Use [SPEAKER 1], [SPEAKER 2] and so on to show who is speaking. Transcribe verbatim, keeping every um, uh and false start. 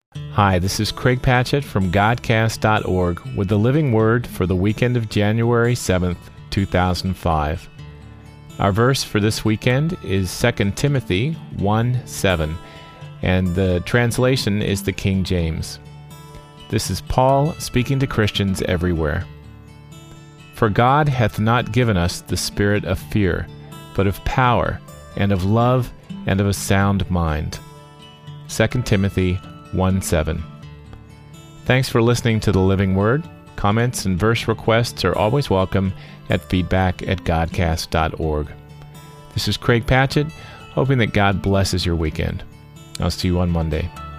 [SPEAKER 1] Hi, this is Craig Patchett from Godcast dot org with the Living Word for the weekend of January seventh, two thousand five. Our verse for this weekend is Second Timothy one seven, and the translation is the King James. This is Paul speaking to Christians everywhere. For God hath not given us the spirit of fear, but of power, and of love, and of a sound mind. Second Timothy one seven. Thanks for listening to The Living Word. Comments and verse requests are always welcome at feedback at Godcast dot org. This is Craig Patchett, hoping that God blesses your weekend. I'll see you on Monday.